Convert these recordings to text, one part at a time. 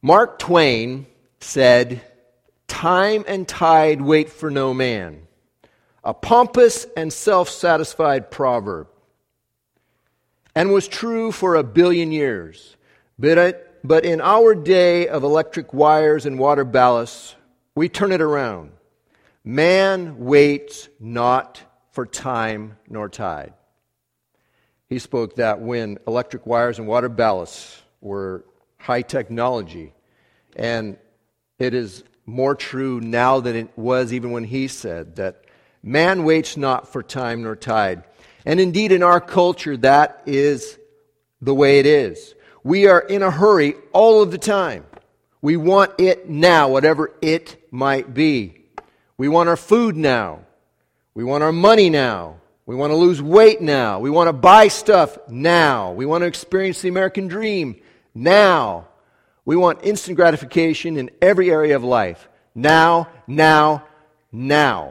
Mark Twain said, "Time and tide wait for no man," a pompous and self-satisfied proverb, and was true for 1 billion years. But in our day of electric wires and water ballasts, we turn it around. Man waits not for time nor tide. He spoke that when electric wires and water ballasts were high technology, and it is more true now than it was even when he said that man waits not for time nor tide. And indeed, in our culture, that is the way it is. We are in a hurry all of the time. We want it now, whatever it might be. We want our food now. We want our money now. We want to lose weight now. We want to buy stuff now. We want to experience the American dream now. We want instant gratification in every area of life. Now, now, now.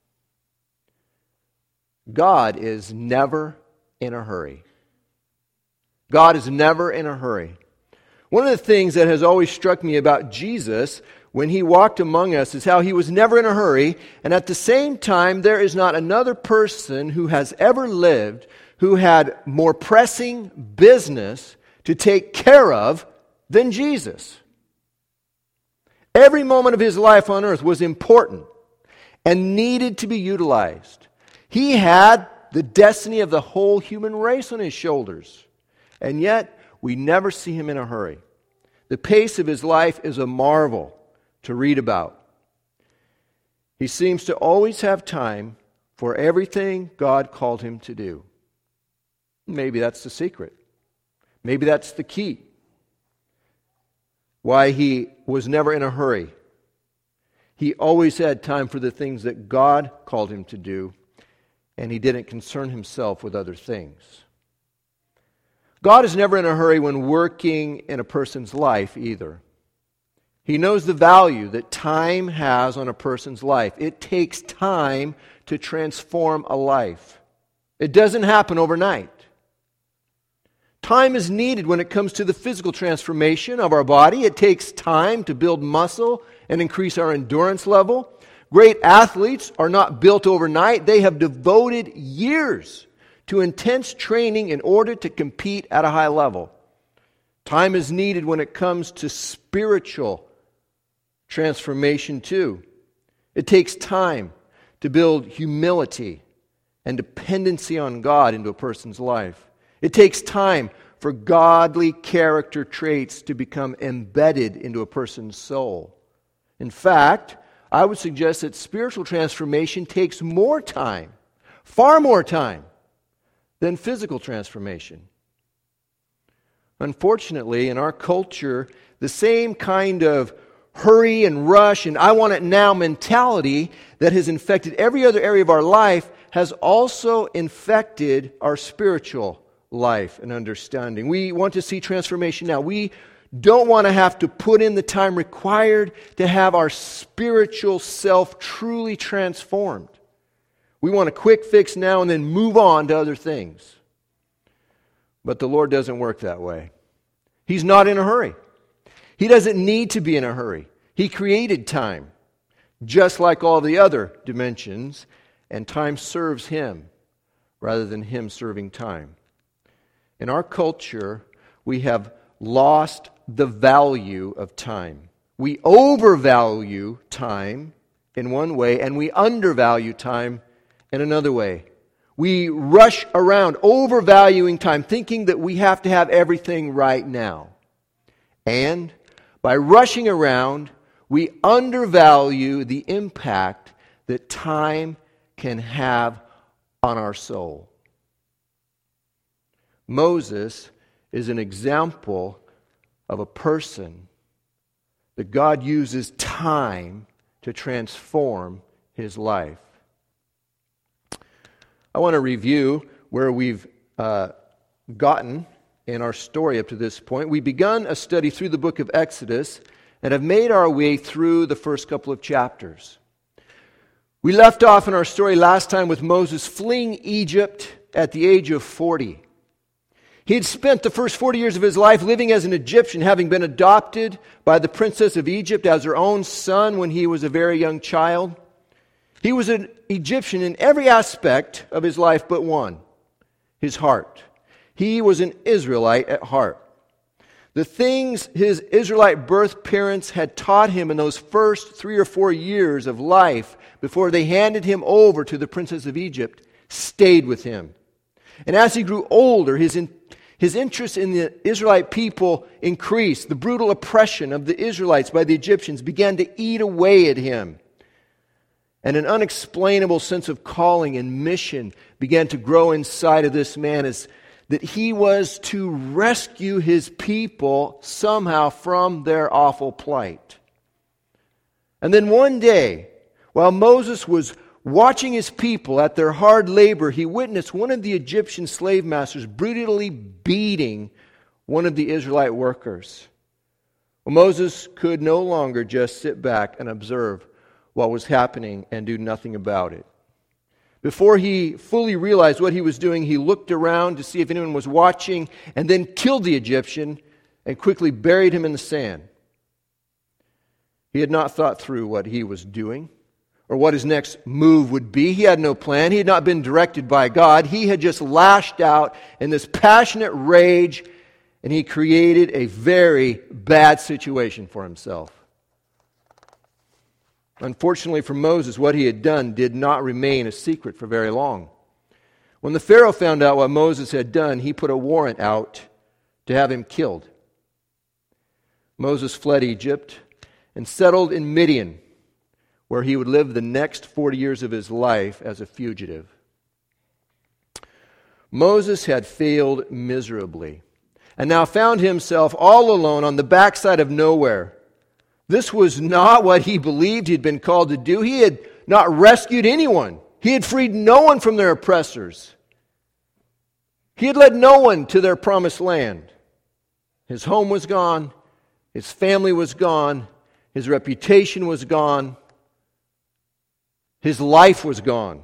God is never in a hurry. God is never in a hurry. One of the things that has always struck me about Jesus when he walked among us is how he was never in a hurry, and at the same time, there is not another person who has ever lived who had more pressing business to take care of than Jesus. Every moment of his life on earth was important and needed to be utilized. He had the destiny of the whole human race on his shoulders, and yet we never see him in a hurry. The pace of his life is a marvel to read about. He seems to always have time for everything God called him to do. Maybe that's the secret. Maybe that's the key. Why he was never in a hurry. He always had time for the things that God called him to do, and he didn't concern himself with other things. God is never in a hurry when working in a person's life either. He knows the value that time has on a person's life. It takes time to transform a life. It doesn't happen overnight. Time is needed when it comes to the physical transformation of our body. It takes time to build muscle and increase our endurance level. Great athletes are not built overnight. They have devoted years to intense training in order to compete at a high level. Time is needed when it comes to spiritual transformation too. It takes time to build humility and dependency on God into a person's life. It takes time for godly character traits to become embedded into a person's soul. In fact, I would suggest that spiritual transformation takes more time, far more time, than physical transformation. Unfortunately, in our culture, the same kind of hurry and rush and I want it now mentality that has infected every other area of our life has also infected our spiritual life and understanding. We want to see transformation now. We don't want to have to put in the time required to have our spiritual self truly transformed. We want a quick fix now and then move on to other things. But the Lord doesn't work that way. He's not in a hurry. He doesn't need to be in a hurry. He created time, just like all the other dimensions, and time serves Him rather than Him serving time. In our culture, we have lost the value of time. We overvalue time in one way, and we undervalue time in another way. We rush around, overvaluing time, thinking that we have to have everything right now. And by rushing around, we undervalue the impact that time can have on our soul. Moses is an example of a person that God uses time to transform his life. I want to review where we've gotten in our story up to this point. We've begun a study through the book of Exodus and have made our way through the first couple of chapters. We left off in our story last time with Moses fleeing Egypt at the age of 40. He had spent the first 40 years of his life living as an Egyptian, having been adopted by the princess of Egypt as her own son when he was a very young child. He was an Egyptian in every aspect of his life but one, his heart. He was an Israelite at heart. The things his Israelite birth parents had taught him in those first 3 or 4 years of life before they handed him over to the princess of Egypt stayed with him. And as he grew older, his interest in the Israelite people increased. The brutal oppression of the Israelites by the Egyptians began to eat away at him. And an unexplainable sense of calling and mission began to grow inside of this man, as that he was to rescue his people somehow from their awful plight. And then one day, while Moses was watching his people at their hard labor, he witnessed one of the Egyptian slave masters brutally beating one of the Israelite workers. Well, Moses could no longer just sit back and observe what was happening and do nothing about it. Before he fully realized what he was doing, he looked around to see if anyone was watching and then killed the Egyptian and quickly buried him in the sand. He had not thought through what he was doing or what his next move would be. He had no plan. He had not been directed by God. He had just lashed out in this passionate rage, and he created a very bad situation for himself. Unfortunately for Moses, what he had done did not remain a secret for very long. When the Pharaoh found out what Moses had done, he put a warrant out to have him killed. Moses fled Egypt and settled in Midian, where he would live the next 40 years of his life as a fugitive. Moses had failed miserably and now found himself all alone on the backside of nowhere. This was not what he believed he'd been called to do. He had not rescued anyone. He had freed no one from their oppressors. He had led no one to their promised land. His home was gone. His family was gone. His reputation was gone. His life was gone.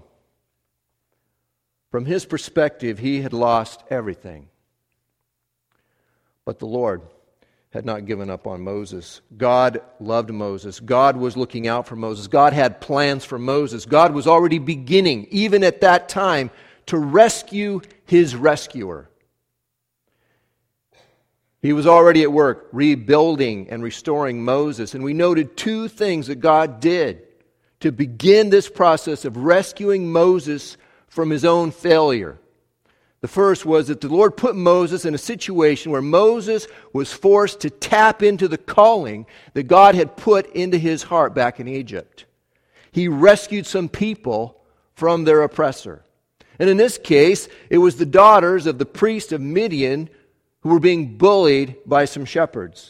From his perspective, he had lost everything. But the Lord had not given up on Moses. God loved Moses. God was looking out for Moses. God had plans for Moses. God was already beginning, even at that time, to rescue his rescuer. He was already at work rebuilding and restoring Moses. And we noted 2 things that God did to begin this process of rescuing Moses from his own failure. The first was that the Lord put Moses in a situation where Moses was forced to tap into the calling that God had put into his heart back in Egypt. He rescued some people from their oppressor. And in this case, it was the daughters of the priest of Midian who were being bullied by some shepherds.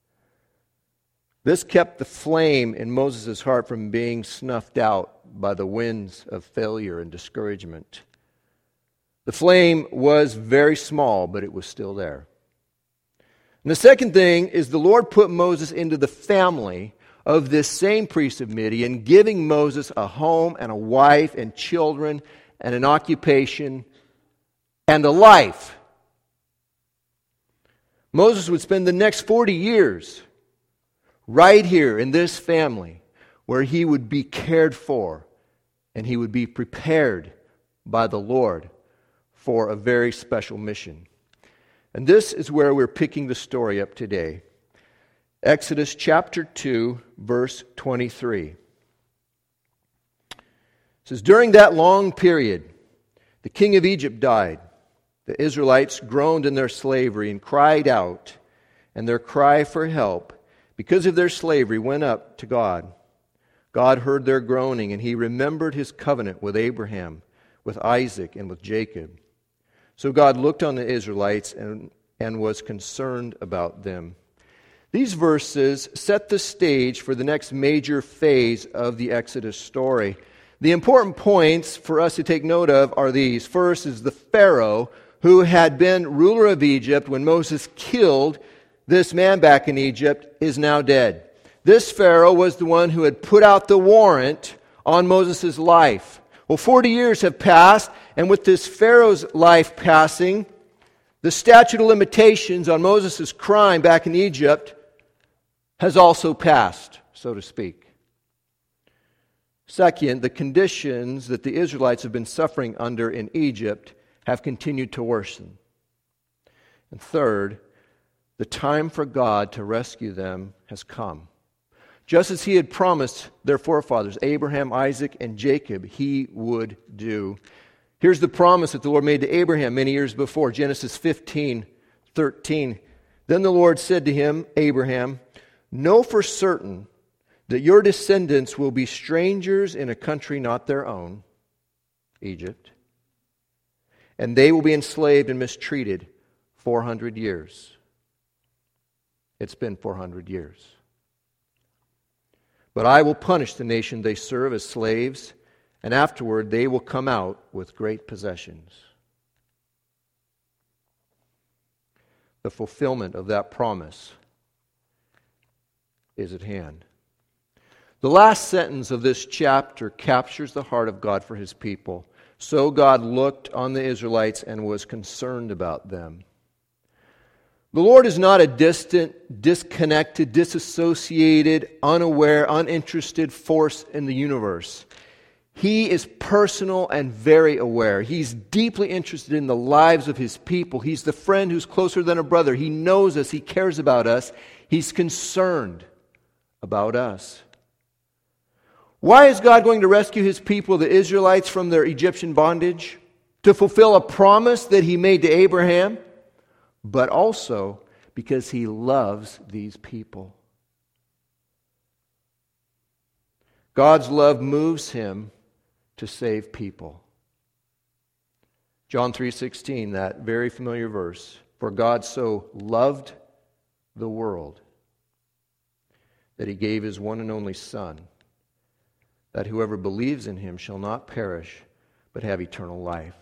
This kept the flame in Moses' heart from being snuffed out by the winds of failure and discouragement. The flame was very small, but it was still there. And the second thing is the Lord put Moses into the family of this same priest of Midian, giving Moses a home and a wife and children and an occupation and a life. Moses would spend the next 40 years right here in this family where he would be cared for and he would be prepared by the Lord for a very special mission. And this is where we're picking the story up today. Exodus chapter 2, verse 23. It says, "During that long period, the king of Egypt died. The Israelites groaned in their slavery and cried out, and their cry for help because of their slavery went up to God. God heard their groaning, and he remembered his covenant with Abraham, with Isaac, and with Jacob. So God looked on the Israelites and was concerned about them." These verses set the stage for the next major phase of the Exodus story. The important points for us to take note of are these. First is the Pharaoh, who had been ruler of Egypt when Moses killed this man back in Egypt, is now dead. This Pharaoh was the one who had put out the warrant on Moses' life. Well, 40 years have passed, and with this Pharaoh's life passing, The statute of limitations on Moses' crime back in Egypt has also passed, so to speak. Second, the conditions that the Israelites have been suffering under in Egypt have continued to worsen. And third, the time for God to rescue them has come. Just as He had promised their forefathers, Abraham, Isaac, and Jacob, He would do. Here's the promise that the Lord made to Abraham many years before, Genesis 15:13. Then the Lord said to him, Abraham, know for certain that your descendants will be strangers in a country not their own, Egypt, and they will be enslaved and mistreated 400 years. It's been 400 years. But I will punish the nation they serve as slaves, and afterward they will come out with great possessions. The fulfillment of that promise is at hand. The last sentence of this chapter captures the heart of God for His people. So God looked on the Israelites and was concerned about them. The Lord is not a distant, disconnected, disassociated, unaware, uninterested force in the universe. He is personal and very aware. He's deeply interested in the lives of His people. He's the friend who's closer than a brother. He knows us. He cares about us. He's concerned about us. Why is God going to rescue His people, the Israelites, from their Egyptian bondage? To fulfill a promise that He made to Abraham, but also because He loves these people. God's love moves Him to save people. John 3:16, that very familiar verse. For God so loved the world that He gave His one and only Son, that whoever believes in Him shall not perish, but have eternal life.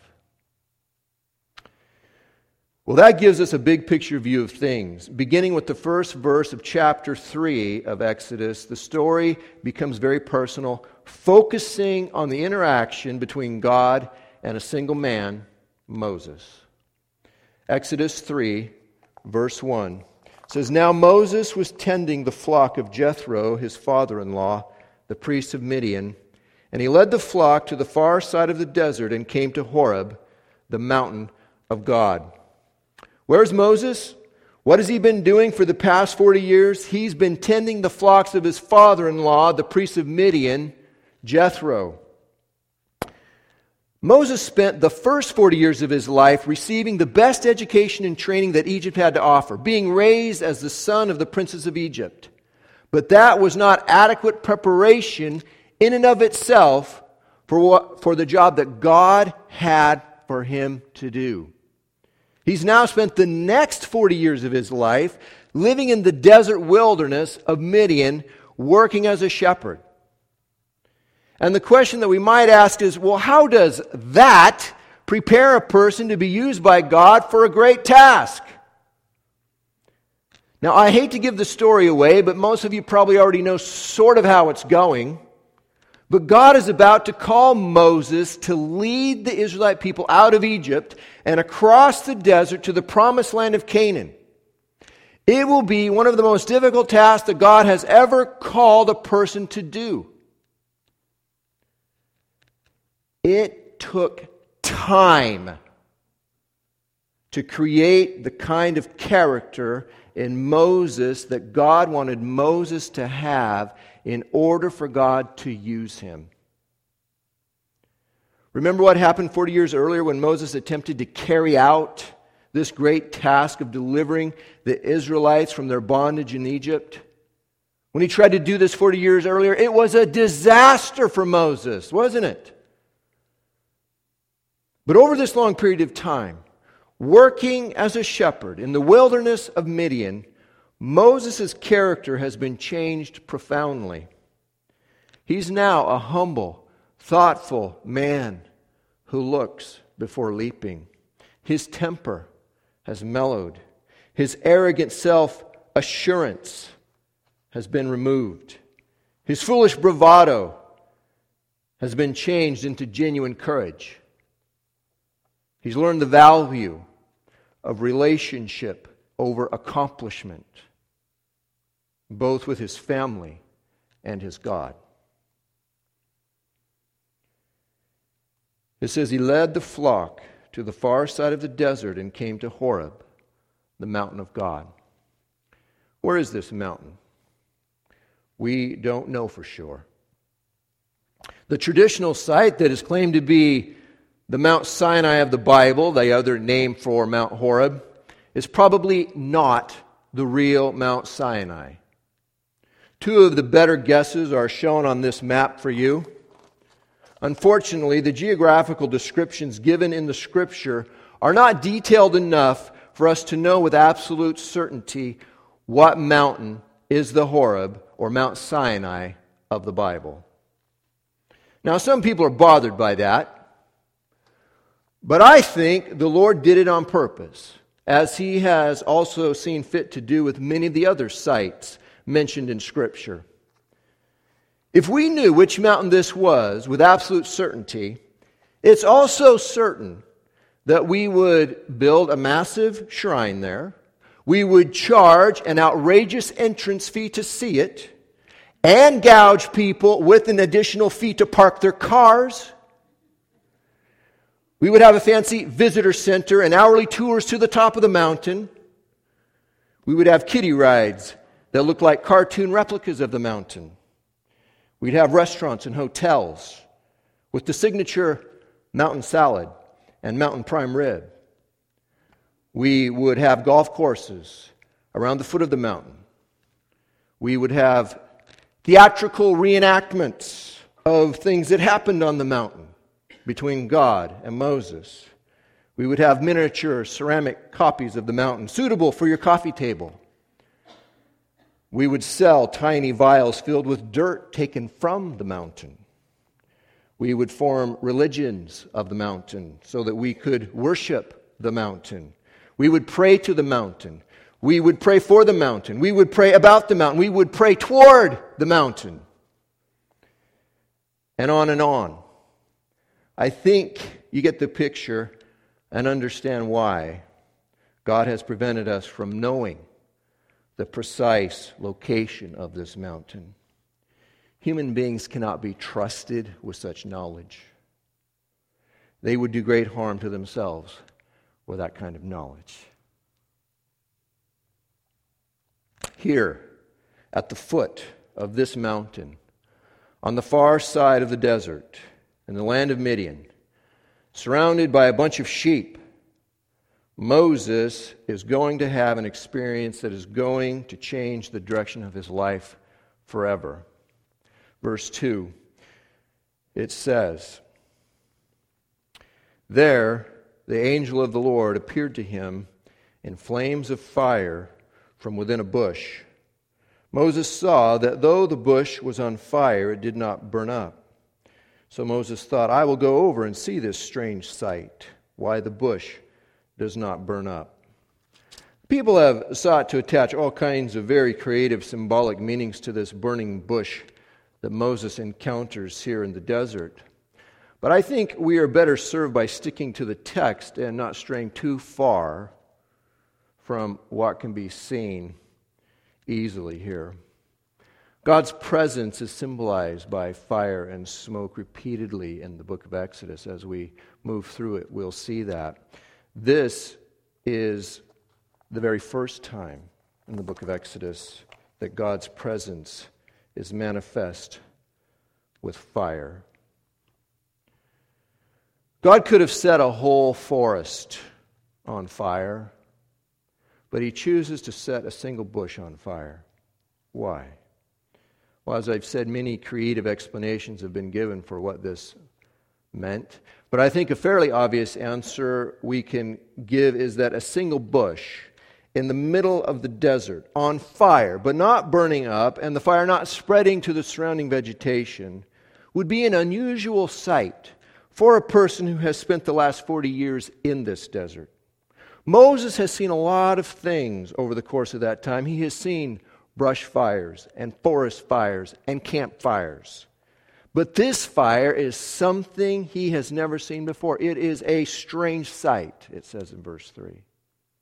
Well, that gives us a big picture view of things. Beginning with the first verse of chapter 3 of Exodus, the story becomes very personal, focusing on the interaction between God and a single man, Moses. Exodus 3, verse 1 says, Now Moses was tending the flock of Jethro, his father-in-law, the priest of Midian, and he led the flock to the far side of the desert and came to Horeb, the mountain of God. Where's Moses? What has he been doing for the past 40 years? He's been tending the flocks of his father-in-law, the priest of Midian, Jethro. Moses spent the first 40 years of his life receiving the best education and training that Egypt had to offer, being raised as the son of the princes of Egypt. But that was not adequate preparation in and of itself for the job that God had for him to do. He's now spent the next 40 years of his life living in the desert wilderness of Midian, working as a shepherd. And the question that we might ask is, well, how does that prepare a person to be used by God for a great task? Now, I hate to give the story away, but most of you probably already know sort of how it's going. But God is about to call Moses to lead the Israelite people out of Egypt and across the desert to the promised land of Canaan. It will be one of the most difficult tasks that God has ever called a person to do. It took time to create the kind of character in Moses that God wanted Moses to have in order for God to use him. Remember what happened 40 years earlier when Moses attempted to carry out this great task of delivering the Israelites from their bondage in Egypt? When he tried to do this 40 years earlier, it was a disaster for Moses, wasn't it? But over this long period of time, working as a shepherd in the wilderness of Midian, Moses' character has been changed profoundly. He's now a humble, thoughtful man who looks before leaping. His temper has mellowed. His arrogant self-assurance has been removed. His foolish bravado has been changed into genuine courage. He's learned the value of relationship over accomplishment, both with his family and his God. It says he led the flock to the far side of the desert and came to Horeb, the mountain of God. Where is this mountain? We don't know for sure. The traditional site that is claimed to be the Mount Sinai of the Bible, the other name for Mount Horeb, is probably not the real Mount Sinai. Two of the better guesses are shown on this map for you. Unfortunately, the geographical descriptions given in the Scripture are not detailed enough for us to know with absolute certainty what mountain is the Horeb or Mount Sinai of the Bible. Now, some people are bothered by that, but I think the Lord did it on purpose, as He has also seen fit to do with many of the other sites mentioned in Scripture. If we knew which mountain this was with absolute certainty, it's also certain that we would build a massive shrine there, we would charge an outrageous entrance fee to see it, and gouge people with an additional fee to park their cars. We would have a fancy visitor center and hourly tours to the top of the mountain. We would have kiddie rides that look like cartoon replicas of the mountain. We'd have restaurants and hotels with the signature mountain salad and mountain prime rib. We would have golf courses around the foot of the mountain. We would have theatrical reenactments of things that happened on the mountain between God and Moses. We would have miniature ceramic copies of the mountain suitable for your coffee table. We would sell tiny vials filled with dirt taken from the mountain. We would form religions of the mountain so that we could worship the mountain. We would pray to the mountain. We would pray for the mountain. We would pray about the mountain. We would pray toward the mountain. And on and on. I think you get the picture and understand why God has prevented us from knowing the precise location of this mountain. Human beings cannot be trusted with such knowledge. They would do great harm to themselves with that kind of knowledge. Here, at the foot of this mountain, on the far side of the desert, in the land of Midian, surrounded by a bunch of sheep, Moses is going to have an experience that is going to change the direction of his life forever. Verse 2, it says, "There the angel of the Lord appeared to him in flames of fire from within a bush. Moses saw that though the bush was on fire, it did not burn up. So Moses thought, I will go over and see this strange sight, why the bush does not burn up." People have sought to attach all kinds of very creative symbolic meanings to this burning bush that Moses encounters here in the desert. But I think we are better served by sticking to the text and not straying too far from what can be seen easily here. God's presence is symbolized by fire and smoke repeatedly in the book of Exodus. As we move through it, we'll see that. This is the very first time in the book of Exodus that God's presence is manifest with fire. God could have set a whole forest on fire, but He chooses to set a single bush on fire. Why? Well, as I've said, many creative explanations have been given for what this meant. But I think a fairly obvious answer we can give is that a single bush in the middle of the desert, on fire, but not burning up, and the fire not spreading to the surrounding vegetation, would be an unusual sight for a person who has spent the last 40 years in this desert. Moses has seen a lot of things over the course of that time. He has seen brush fires and forest fires and campfires. But this fire is something he has never seen before. It is a strange sight, it says in verse 3.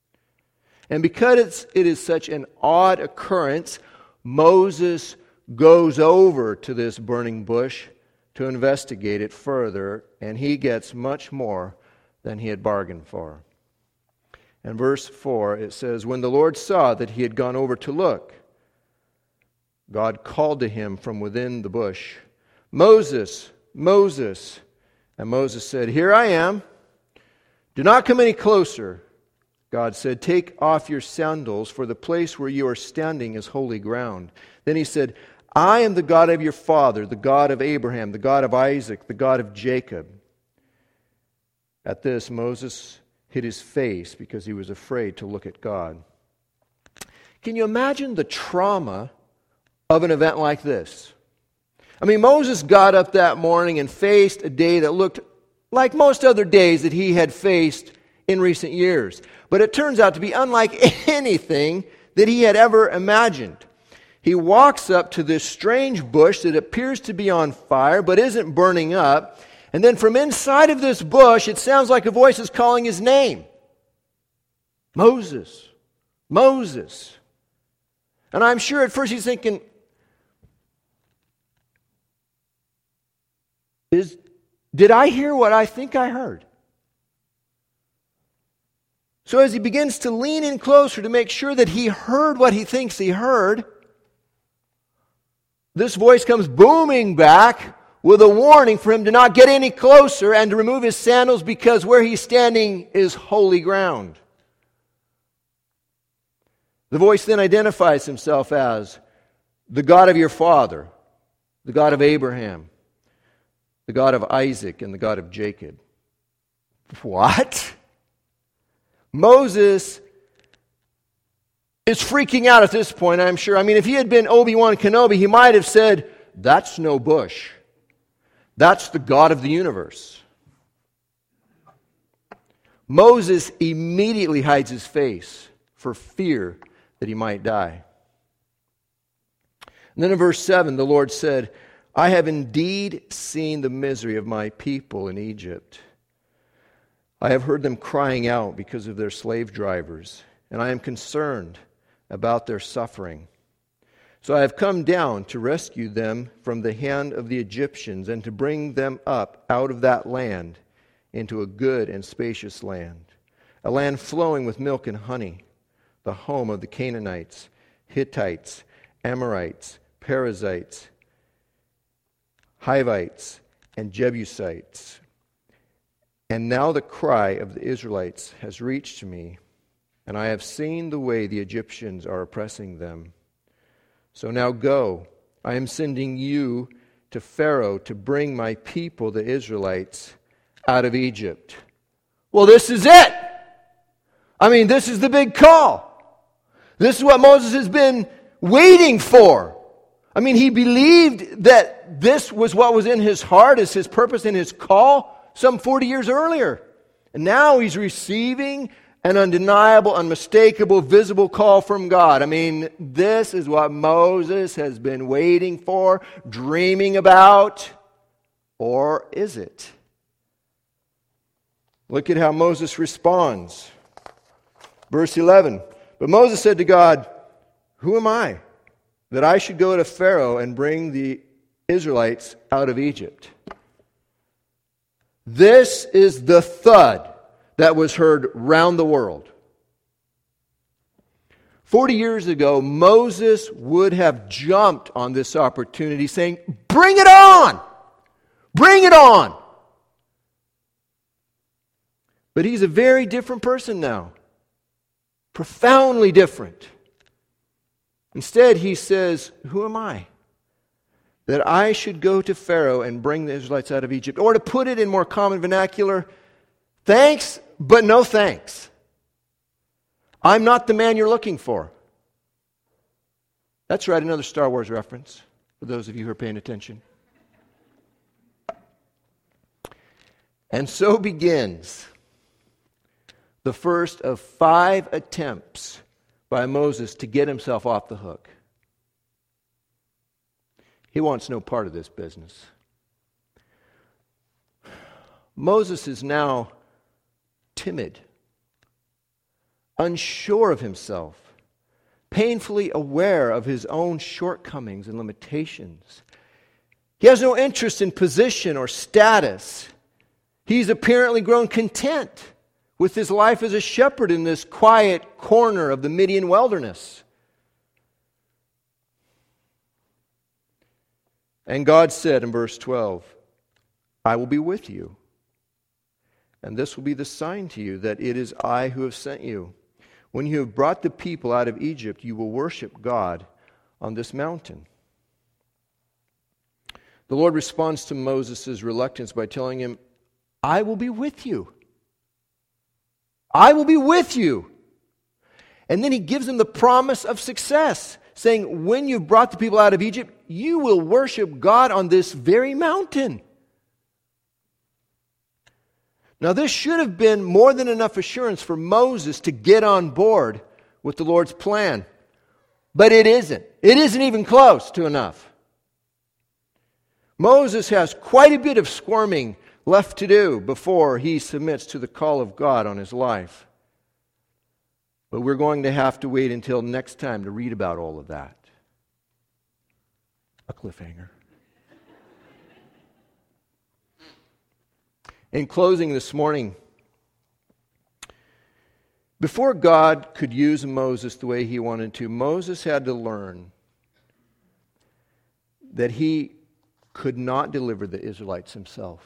And because it is such an odd occurrence, Moses goes over to this burning bush to investigate it further, and he gets much more than he had bargained for. In verse 4, it says, "When the Lord saw that he had gone over to look, God called to him from within the bush, 'Moses, Moses.' And Moses said, 'Here I am.' 'Do not come any closer.' God said, 'Take off your sandals, for the place where you are standing is holy ground.' Then he said, 'I am the God of your father, the God of Abraham, the God of Isaac, the God of Jacob.' At this, Moses hid his face because he was afraid to look at God." Can you imagine the trauma of an event like this? I mean, Moses got up that morning and faced a day that looked like most other days that he had faced in recent years. But it turns out to be unlike anything that he had ever imagined. He walks up to this strange bush that appears to be on fire but isn't burning up. And then from inside of this bush, it sounds like a voice is calling his name. Moses, Moses. And I'm sure at first he's thinking, did I hear what I think I heard? So as he begins to lean in closer to make sure that he heard what he thinks he heard, this voice comes booming back with a warning for him to not get any closer and to remove his sandals because where he's standing is holy ground. The voice then identifies himself as the God of your father, the God of Abraham, the God of Isaac, and the God of Jacob. What? Moses is freaking out at this point, I'm sure. I mean, if he had been Obi-Wan Kenobi, he might have said, "That's no bush. That's the God of the universe." Moses immediately hides his face for fear that he might die. And then in verse 7, the Lord said, "I have indeed seen the misery of my people in Egypt. I have heard them crying out because of their slave drivers, and I am concerned about their suffering. So I have come down to rescue them from the hand of the Egyptians and to bring them up out of that land into a good and spacious land, a land flowing with milk and honey, the home of the Canaanites, Hittites, Amorites, Perizzites, Hivites, and Jebusites. And now the cry of the Israelites has reached me, and I have seen the way the Egyptians are oppressing them. So now go, I am sending you to Pharaoh to bring my people, the Israelites, out of Egypt." Well, this is it. I mean, this is the big call. This is what Moses has been waiting for. I mean, he believed that this was what was in his heart, as his purpose and his call some 40 years earlier. And now he's receiving an undeniable, unmistakable, visible call from God. I mean, this is what Moses has been waiting for, dreaming about. Or is it? Look at how Moses responds. Verse 11. "But Moses said to God, 'Who am I, that I should go to Pharaoh and bring the Israelites out of Egypt?'" This is the thud that was heard round the world. 40 years ago, Moses would have jumped on this opportunity saying, "Bring it on! Bring it on!" But he's a very different person now. Profoundly different. Instead, he says, "Who am I, that I should go to Pharaoh and bring the Israelites out of Egypt?" Or to put it in more common vernacular, thanks, but no thanks. I'm not the man you're looking for. That's right, another Star Wars reference, for those of you who are paying attention. And so begins the first of 5 attempts by Moses to get himself off the hook. He wants no part of this business. Moses is now timid. unsure of himself, painfully aware of his own shortcomings and limitations. He has no interest in position or status. He's apparently grown content with his life as a shepherd in this quiet corner of the Midian wilderness. And God said in verse 12, I will be with you, and this will be the sign to you that it is I who have sent you. When you have brought the people out of Egypt, you will worship God on this mountain. The Lord responds to Moses' reluctance by telling him, I will be with you. I will be with you. And then he gives him the promise of success, saying, when you've brought the people out of Egypt, you will worship God on this very mountain. Now, this should have been more than enough assurance for Moses to get on board with the Lord's plan. But it isn't. It isn't even close to enough. Moses has quite a bit of squirming left to do before he submits to the call of God on his life. But we're going to have to wait until next time to read about all of that. A cliffhanger. In closing this morning, before God could use Moses the way he wanted to, Moses had to learn that he could not deliver the Israelites himself.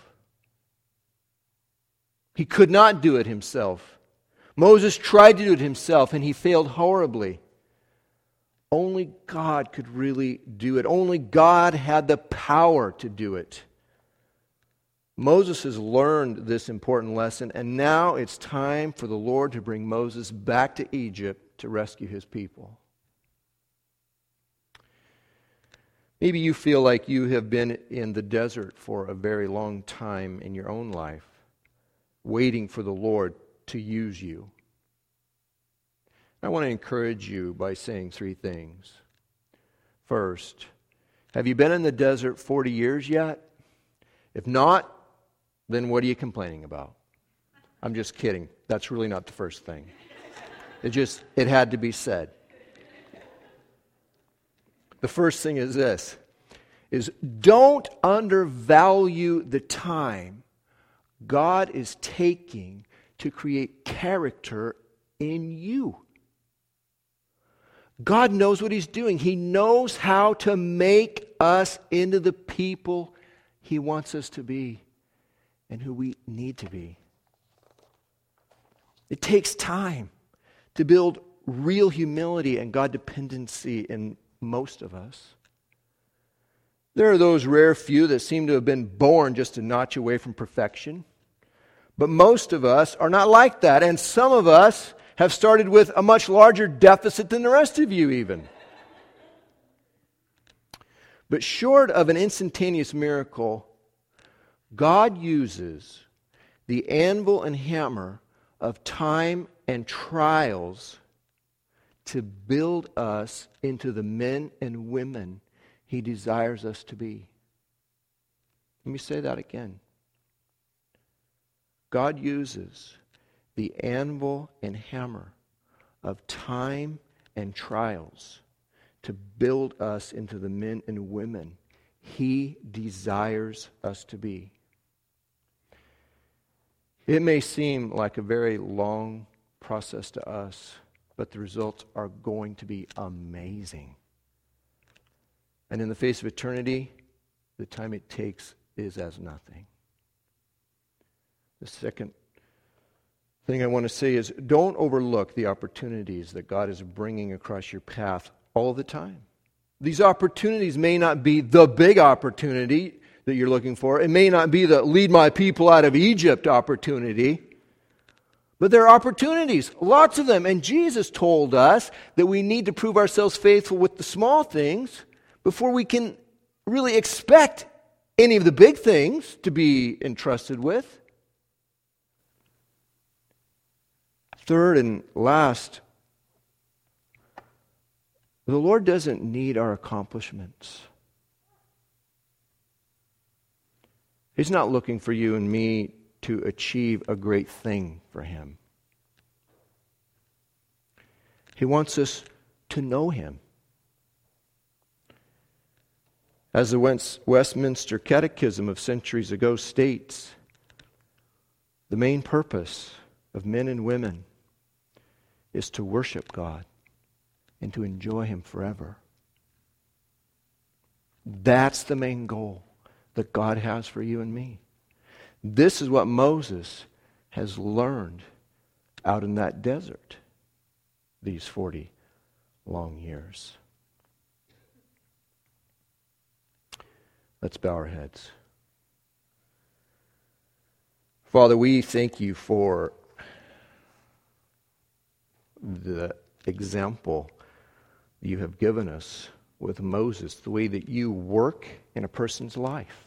He could not do it himself. Moses tried to do it himself, and he failed horribly. Only God could really do it. Only God had the power to do it. Moses has learned this important lesson, and now it's time for the Lord to bring Moses back to Egypt to rescue his people. Maybe you feel like you have been in the desert for a very long time in your own life, waiting for the Lord to use you. I want to encourage you by saying three things. First, have you been in the desert 40 years yet? If not, then what are you complaining about? I'm just kidding. That's really not the first thing. It had to be said. The first thing is this, is don't undervalue the time God is taking to create character in you. God knows what He's doing. He knows how to make us into the people He wants us to be and who we need to be. It takes time to build real humility and God dependency in most of us. There are those rare few that seem to have been born just a notch away from perfection. But most of us are not like that, and some of us have started with a much larger deficit than the rest of you even. But short of an instantaneous miracle, God uses the anvil and hammer of time and trials to build us into the men and women He desires us to be. Let me say that again. God uses the anvil and hammer of time and trials to build us into the men and women He desires us to be. It may seem like a very long process to us, but the results are going to be amazing. And in the face of eternity, the time it takes is as nothing. The second thing I want to say is don't overlook the opportunities that God is bringing across your path all the time. These opportunities may not be the big opportunity that you're looking for. It may not be the lead my people out of Egypt opportunity. But there are opportunities, lots of them. And Jesus told us that we need to prove ourselves faithful with the small things before we can really expect any of the big things to be entrusted with. Third and last, the Lord doesn't need our accomplishments. He's not looking for you and me to achieve a great thing for Him. He wants us to know Him. As the Westminster Catechism of centuries ago states, the main purpose of men and women is to worship God and to enjoy Him forever. That's the main goal that God has for you and me. This is what Moses has learned out in that desert these 40 long years. Let's bow our heads. Father, we thank you for the example you have given us with Moses, the way that you work in a person's life.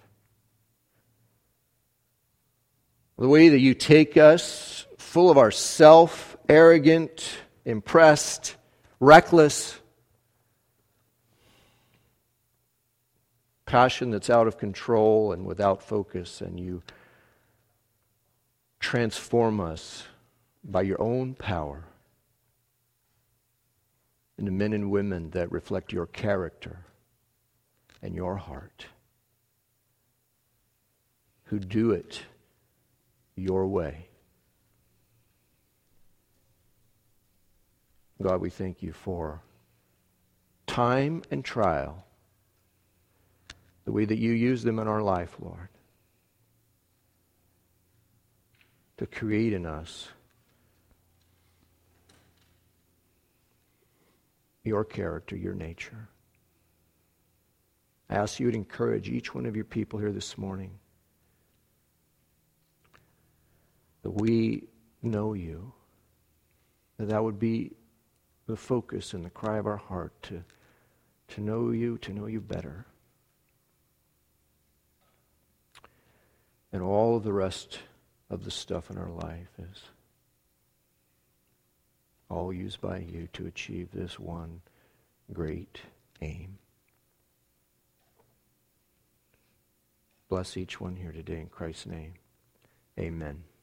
The way that you take us full of ourself, arrogant, impressed, reckless, passion that's out of control and without focus, and you transform us by your own power into men and women that reflect your character and your heart, who do it your way. God, we thank you for time and trial, the way that you use them in our life, Lord, to create in us your character, your nature. I ask you to encourage each one of your people here this morning that we know you, that would be the focus and the cry of our heart, to know you better. And all of the rest of the stuff in our life is all used by you to achieve this one great aim. Bless each one here today in Christ's name. Amen.